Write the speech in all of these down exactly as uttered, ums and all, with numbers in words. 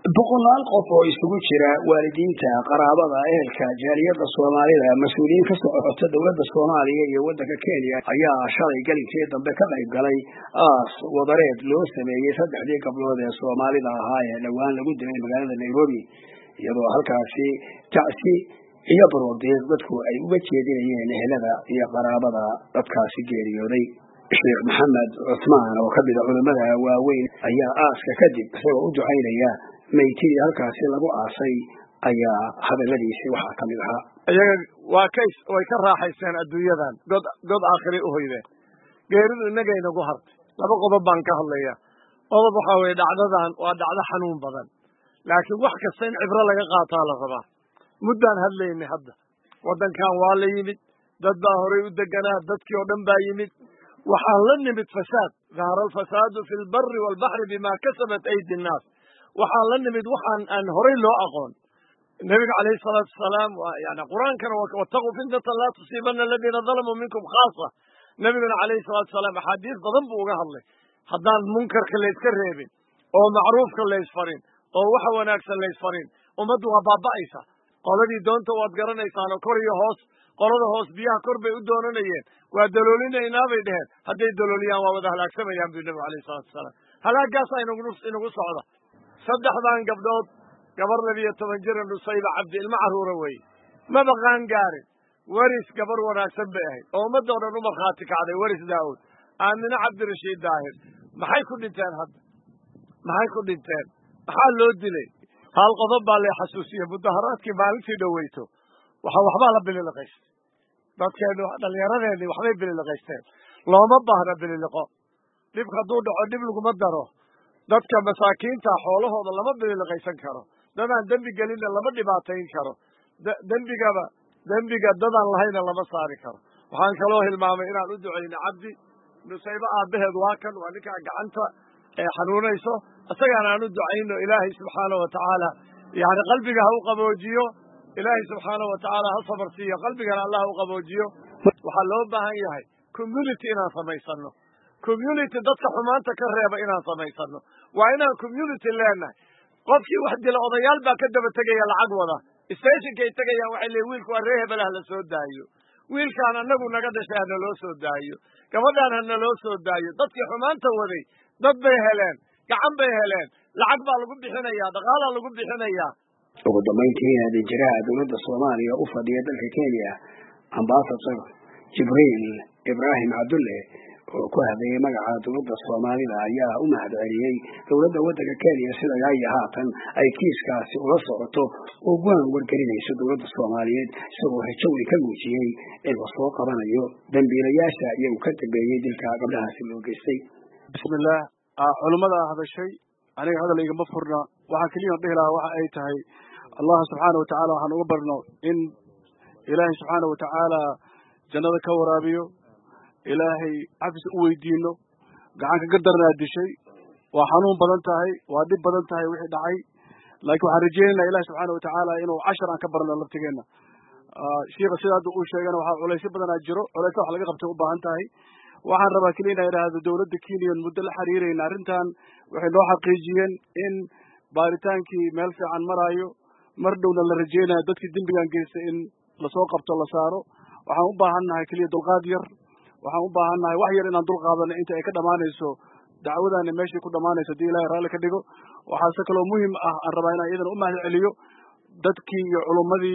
boqolaal qof oo isugu jira waalidiinta qaraabada ehelka jaaliyada Soomaalida mas'uuliyiin ka socota dawladda Soomaaliya iyo waddanka Kenya ayaa shalay galinkii dambe ka qayb galay aas wadareed loo sameeyay saddexdii gabdhood ee Soomaalida ahaa ee dhawaan lagu dilay magaalada Nairobi iyadoo halkaasi tacsi iyo baroordiiq dadku ay uga jeedinayeen ehelada iyo qaraabada dadkaasi geeriyooday Sheekh Maxamed Cusmaan oo ka mid ah culimada waaweyn ayaa aaska kadib isagoo u ducaynaya meeytii halkaasi lagu aasay ayaa hadaladiisa waxa kamid ahaa ayaga waa kays way ka raaxaysteen adduunyadan god god aakhiri u hoydeen geeridu inaga inagu hartay laba qodob baan ka hadlayaa qodob waxa weeye dhacdadan waa dhacdo xanuun badan laakiin wax kasta in cibro laga qaataa la rabaa muddaan hadlaynay hadda waddankan waa la yimid dad baa horay u deganaa dadkii oo dhan baa yimid waxaan la nimid fasaad zahara alfasaadu fi lbari walbaxri bima kasabat aydi nnaas waxaan la nimid waxaan aan horay loo aqoon nabiga calayhi salaatu wasalaam yani qur-aankana wattaquu fitnatan laa tusiibanna aladiina dalamuu minkum khaasa nabiguna calayhi salaatu wasalaam axaadiis badan buu uga hadlay haddaan munkarka layska reebin oo macruufka laysfarin oo waxa wanaagsan laysfarin ummaddu waa baaba'aysa qoladii doonta waad garanaysaan oo kor iyo hoos qolada hoos biyaha kor bay u doonanayeen waa daloolinaynaa bay dheheen hadday dalooliyaan waa wada halaagsamayaan buu nabigu calayhi salaatu wasalaam halaagaasa inagu inagu socda saddexdan gabdhood gabar labiyo toban jira Nusayba Cabdi ilma caruura weeye ma baqaan gaarin waris gabar wanaagsan bay ahayd oo ummadda oo dhan u markhaati kacday waris Daawud Aamina Cabdirashiid Daahir maxay ku dhinteen hadda maxay ku dhinteen maxaa loo dilay hal qodob baa la xasuusiyay mudaharaadkii maalintii dhaweyto waxa waxbaa la bililiqaystay dadkeenu dhallinyaradeeni waxbay bililiqaysteen looma baahna bililiqo dhibka hadduu dhaco dhib laguma daro dadka masaakiinta xoolahooda lama bililiqaysan karo dadaan dembi gelinna lama dhibaatayn karo dembigaba dembiga dadaan lahayna lama saari karo waxaan kaloo hilmaamay inaan u ducayno Cabdi Nusayba aabaheed waa kan waa ninkaa gacanta ee xanuunayso isagaana aan u ducayno ilaahay subxaanahu watacaala yani qalbiga ha u qaboojiyo ilaahay subxaanahu watacaala ha sabar siiyo qalbigana allah u qaboojiyo waxaa loo baahan yahay community inaan samaysano community dadka xumaanta ka reeba inaan samaysano waa inaan community leenahay qofkii wax dila odayaal baa ka daba tegaya lacag wada stationkay tegayaan waxay leeyihin wiilku waa ree hebel ha la soo daayo wiilkaan annagu naga dhashay hana loo soo daayo gabadhaan hana loo soo daayo dadkii xumaanta waday dad bay heleen gacan bay heleen lacag baa lagu bixinayaa dhaqaalaa lagu bixinayaa ugu dambayntiina danjiraha dowladda Soomaaliya u fadhiya dalka Kenya ambassador Jibriil Ibrahim Cabdulle oo ku hadlayay magaca dowladda Soomaalida ayaa u mahadceliyay dowladda waddanka Kenya sida ay haatan ay kiiskaasi ula socoto oo go'aan wargelinayso dowladda Soomaaliyeed isagoo hajoway ka muujiyay in la soo qabanayo dambiilayaasha iyagu ka dambeeyay dilka gabdhahaasi loo geystay bismillah culimada hadashay aniga hadal igama furna waxa kaliya dhihi lahaa waxa ay tahay Allah subhanahu wa ta'ala waxaan uga barno in Ilaahay subhanahu wa ta'ala jannada ka waraabiyo ilaahay afis u weydiino gacan ka darnaa dishay waa xanuun badan tahay waa dib badan tahay wixii dhacay laakiin waxaan rajaynaynaa ilaahay subhanahu wa ta'ala inuu cashar aan ka barno laftigeena sheekha sidaad uu sheegana waxa culays badan jiro culays wax laga qabtay u baahan tahay waxaan rabaa kaliya inay yiraahdo dawladda Kenya muddo la xiriirayna arrintan waxay noo xaqiijiyeen in baaritaankii meel fiican marayo mar dhowna la rajaynayo dadkii dambigan geystay in la soo qabto la saaro waxaan u baahannahay kaliya dulqaad yar waxaan u baahannahay wax yar inaan dulqaadano inta ay ka dhamaanayso dacwadana meeshii ku dhamaanayso hadii Ilaahay raali ka dhigo waxaase kaloo muhiim ah aan rabaa inaan iyadana u mahadceliyo dadkii iyo culimadii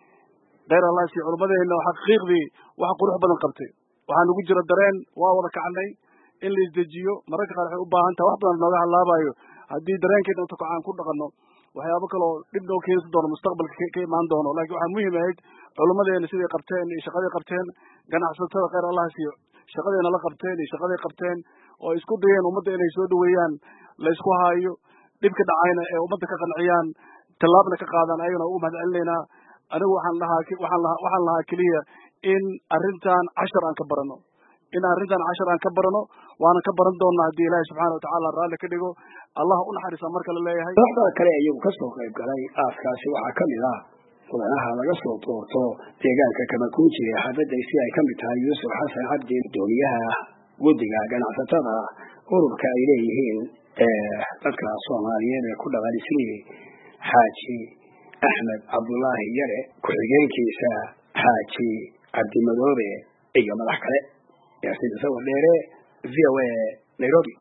غير الله سي علماdeena xaqiiqdii wax qurux badan qabtay waxaan ugu jira dareen waa wada kacnay in la isdejiyo mararka qaar waxay u baahan tahay wax badan nooga halaabayo hadii dareenkeeda inta ku aan ku dhaqano waxyaabo kale oo dib noo keenayso doono mustaqbalka ka imaan doono laakiin waxa muhiim ah culmadeena sidii qabteen iyo shaqadii qabteen ganacsatada غير الله sii shaqadeena la qabteen iyo shaqadii qabteen oo isku dayeen ummadda inay soo dhaweeyaan la isku haayo dibka dhacayna ee ummadda ka qanciyaan talaabna ka qaadaan ayagana u mahadcelinayna anigu waxaan lahaa waxaan lahaa waxaan lahaa kaliya in arrintan cashar aan ka barano in arrintan cashar aan ka barano waana ka baran doonaa hadii Ilaahay subhanahu wa ta'ala raali ka dhigo Allah u naxariiso marka la leeyahay dadka kale ayagu ka soo qayb galay aaskaasi waxa kamid ah madaxda laga soo doorto deegaanka Kamakunji ee xaafadda si ay kamid tahay Yuusuf Xasan Cabdi dooniyaha guddiga ganacsatada ururka ay leeyihiin ee dadka Soomaaliyeed ee ku dhaqan Islii Xaaji Axmed Cabdullaahi Yare ku-xigeenkiisa Xaaji Cabdi Madoobe iyo madax kale ee sida soo dheere V O A Nairobi.